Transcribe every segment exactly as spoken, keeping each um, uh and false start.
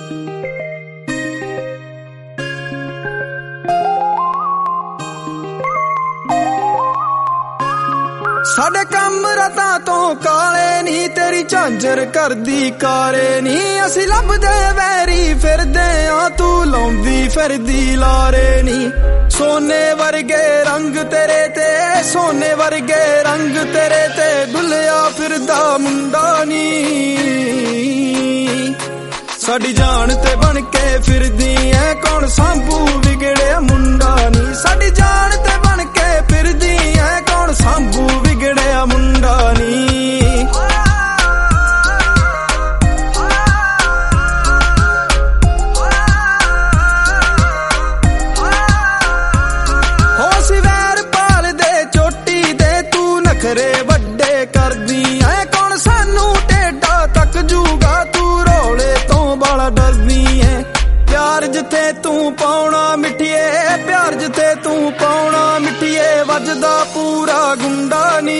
साडे कम रातां तो काले नी, तेरी झांझर करदी कारे नी। असी लभदे वैरी फिरदे आ, तू लाउंदी फिरदी लारे नी। सोने वर्गे रंग तेरे ते, सोने वर्गे रंग तेरे ते, डुलिया फिरदा मुंडा नी। साडी जान ते बन के फिरदी ऐ, कौन सांभू बिगड़िया मुंडा नी। साडी जान ते बन के फिरदी ऐ, कौन सांभू बिगड़िया मुंडा नी। हो सी वैर पाल दे चोटी दे, तू नखरे वड्डे करदी ऐ, कौन सानू टेढ़ा तक जूगा, तू रोले तो बाला डरदी ऐ। प्यार जिथे तू पाउना मिठिए, प्यार जिथे तू पाउना मिठिए, वजदा पूरा गुंडा नी।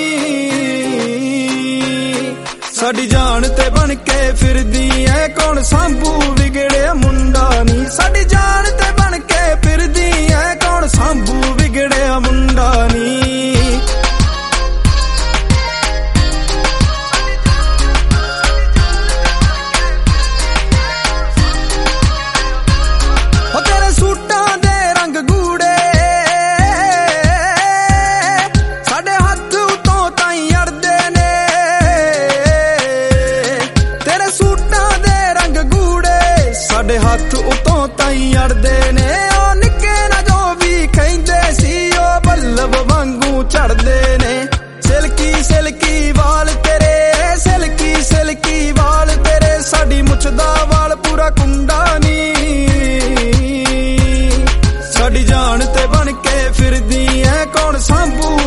साडी जान ते बन के फिरदी ऐ, कौन सांभू बिगड़िया मुंडा नी। साडी जान ते बन के फिरदी ऐ, कौन सांभू बिगड़िया मुंडा नी। साडे हाथ उतों ताई अड़दे ने, ओ निक्के ना जो भी कहंदे सी, ओ बल्लभ वांगू चढ़दे ने। सिल्की सिल्की वाल तेरे, सिल्की सिल्की वाल तेरे, साडी मुछ दा वाल पूरा कुंडा नी। साडी जान ते बन के फिरदी ऐ, कौन सांभू